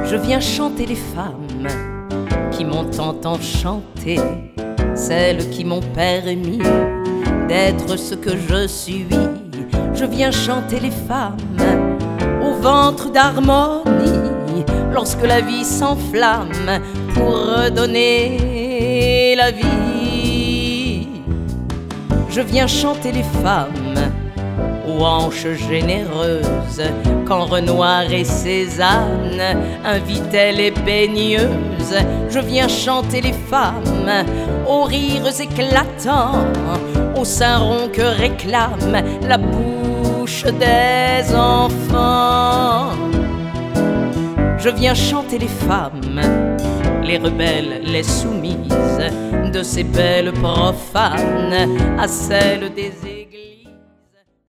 Je viens chanter les femmes qui m'ont tant enchanté, celles qui m'ont permis d'être ce que je suis. Je viens chanter les femmes au ventre d'harmonie, lorsque la vie s'enflamme pour redonner la vie. Je viens chanter les femmes aux hanches généreuses, quand Renoir et Cézanne invitaient les baigneuses. Je viens chanter les femmes aux rires éclatants, aux seins ronds que réclame la bouche des enfants. Je viens chanter les femmes, les rebelles, les soumises, de ces belles profanes à celles des